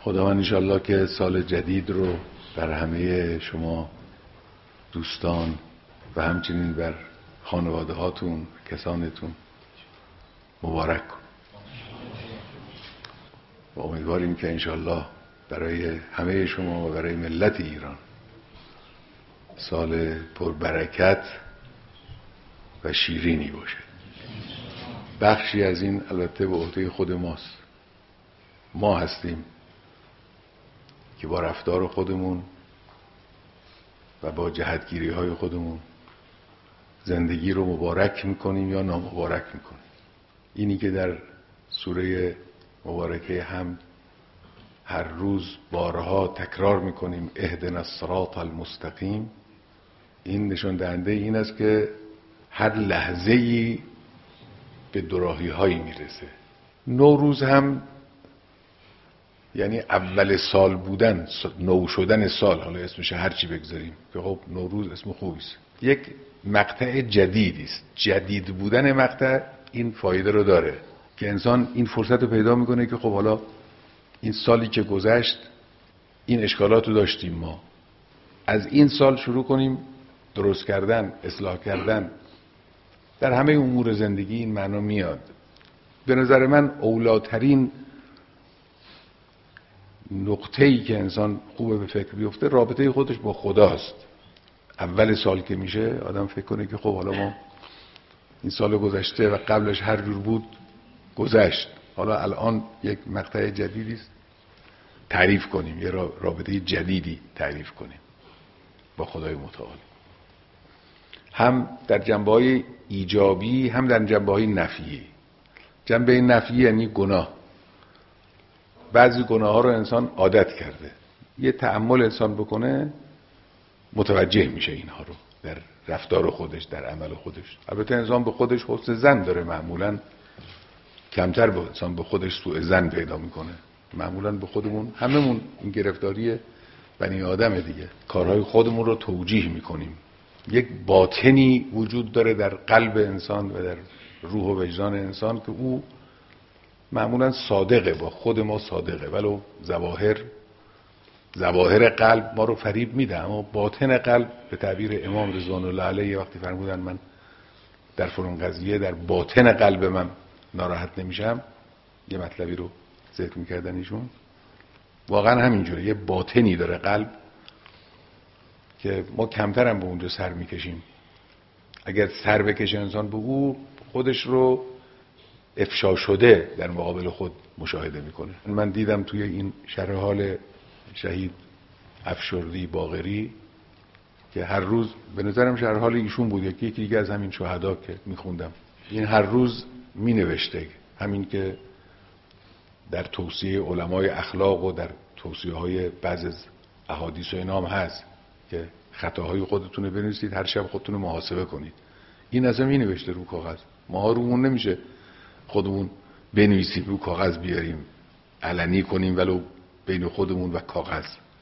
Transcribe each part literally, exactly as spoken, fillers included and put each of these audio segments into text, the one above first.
خداوند انشالله که سال جدید رو بر همه شما دوستان و همچنین بر خانواده هاتون کسانتون مبارک کن و امیدواریم که انشالله برای همه شما و برای ملت ایران سال پربرکت و شیرینی باشه. بخشی از این البته به عهده خود ماست. ما هستیم که با رفتار خودمون و با جهتگیری های خودمون زندگی رو مبارک میکنیم یا نامبارک میکنیم. اینی که در سوره مبارکه هم هر روز بارها تکرار میکنیم اهدنا الصراط المستقیم، این نشان دهنده این است که هر لحظه‌ای به دوراهی هایی میرسه. نوروز هم یعنی اول سال بودن، نو شدن سال، حالا اسمش هر چی بگذاریم که خب نوروز اسم خوبی است، یک مقطع جدیدی است. جدید بودن مقطع این فایده رو داره که انسان این فرصت رو پیدا میکنه که خب حالا این سالی که گذشت این اشکالات رو داشتیم، ما از این سال شروع کنیم درست کردن، اصلاح کردن در همه امور زندگی. این معنا میاد. به نظر من اولاترین نقطه‌ای که انسان خوبه به فکر بیفته رابطه خودش با خداست. اول سال که میشه آدم فکر کنه که خب حالا ما این سال گذشته و قبلش هر جور بود گذشت، حالا الان یک مقطع جدیدی است تعریف کنیم، یه رابطه جدیدی تعریف کنیم با خدای متعال، هم در جنبه‌های ایجابی هم در جنبه‌های نفیی. جنبه نفی یعنی گناه. بعضی گناه ها رو انسان عادت کرده، یه تأمل انسان بکنه متوجه میشه اینها رو در رفتار خودش، در عمل خودش. البته انسان به خودش حسن ظن داره، معمولا کمتر به انسان به خودش سوء ظن پیدا میکنه. معمولا به خودمون، هممون این گرفتاری بنی آدم دیگه، کارهای خودمون رو توجیه میکنیم. یک باطنی وجود داره در قلب انسان و در روح و وجدان انسان که او معمولا صادقه، با خود ما صادقه، ولو ظواهر ظواهر قلب ما رو فریب میده، اما باطن قلب به تعبیر امام رضوان الله علیه وقتی فرمودن من در فلان قضیه در باطن قلب من ناراحت نمیشم، یه مطلبی رو ذکر میکردن ایشون. واقعا همینجوره، یه باطنی داره قلب که ما کمتر هم به اونجا سر میکشیم. اگر سر بکشه انسان به او، خودش رو افشا شده در مقابل خود مشاهده میکنه. من دیدم توی این شرح حال شهید افشردی باقری که هر روز، به نظرم شرح حال ایشون بود، یکی یکی دیگه از همین شهدا که میخوندم، این هر روز مینوشته همین که در توصیه علمای اخلاق و در توصیه های بعض از احادیث و اینام هست که خطاهای خودتون رو بنویسید، هر شب خودتون رو محاسبه کنید. این اصلا مینوشته رو کاغذ، ما رومون نمیشه خودمون بنویسیم رو کاغذ بیاریم علنی کنیم ولو بین خودمون و کاغذ.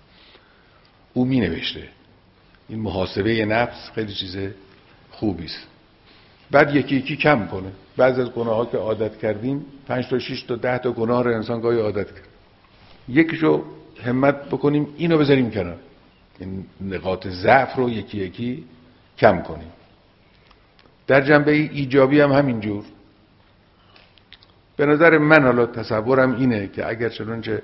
او می نوشته. این محاسبه نفس خیلی چیز خوبی است. بعد یکی یکی کم کنه. بعضی از گناه ها که عادت کردیم، پنج تا شش تا ده تا گناه رو انسان گاهی عادت کرد، یکیشو همت بکنیم اینو بذاریم کنار، این نقاط ضعف رو یکی یکی کم کنیم. در جنبه ایجابی هم همینجور. به نظر من حالا تصورم اینه که اگر چنانچه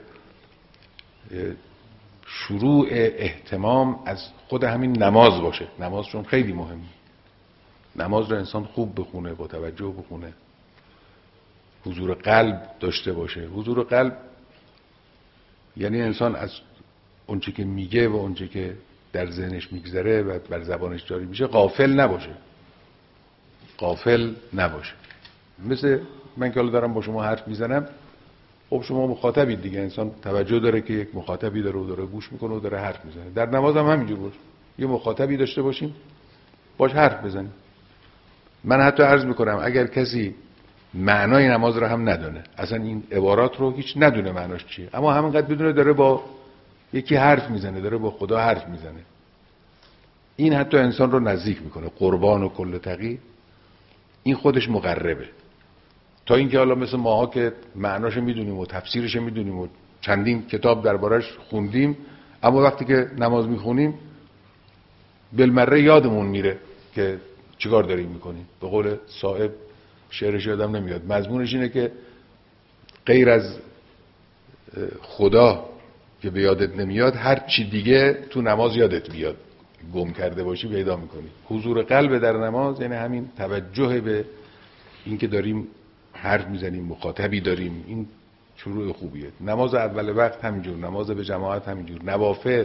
شروع اهتمام از خود همین نماز باشه، نماز چون خیلی مهمه، نماز رو انسان خوب بخونه، با توجه بخونه، حضور قلب داشته باشه. حضور قلب یعنی انسان از اونچه که میگه و اونچه که در ذهنش میگذره و بر زبانش جاری میشه غافل نباشه، غافل نباشه. مثل من که حالا دارم با شما حرف میزنم، خب شما مخاطبید دیگه، انسان توجه داره که یک مخاطبی داره و داره گوش میکنه و داره حرف میزنه. در نماز هم همینجور باشه، یه مخاطبی داشته باشیم باش حرف بزنیم. من حتی عرض میکنم اگر کسی معنای نماز رو هم ندونه، اصلا این عبارات رو هیچ ندونه معناش چیه، اما همینقدر بدونه داره با یکی حرف میزنه، داره با خدا حرف میزنه، این حتی انسان رو نزدیک میکنه. قربان و کل تقی، این خودش مقربه. تا اینکه حالا مثل ماها که معناشو میدونیم و تفسیرشو میدونیم و چندین کتاب دربارش خوندیم، اما وقتی که نماز میخونیم بالمره یادمون میره که چیکار داریم میکنیم. به قول صاحب، شعرش یادم نمیاد، مضمونش اینه که غیر از خدا که به یادت نمیاد، هر چی دیگه تو نماز یادت بیاد، گم کرده باشی پیدا میکنی. حضور قلب در نماز یعنی همین توجه به این که داریم حرف میزنیم، مخاطبی داریم. این شروع خوبیه. نماز اول وقت همینجور، نماز به جماعت همینجور، نوافل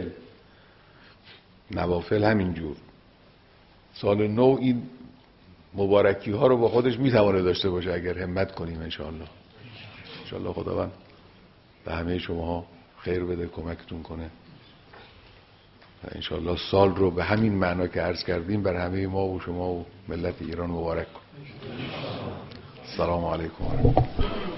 نوافل همینجور. سال نو این مبارکی ها رو با خودش میتوانه داشته باشه اگر همت کنیم انشاءالله. انشاءالله خداوند به همه شما خیر بده، کمکتون کنه و انشاءالله سال رو به همین معنا که عرض کردیم بر همه ما و شما و ملت ایران مبارک کن. السلام علیکم.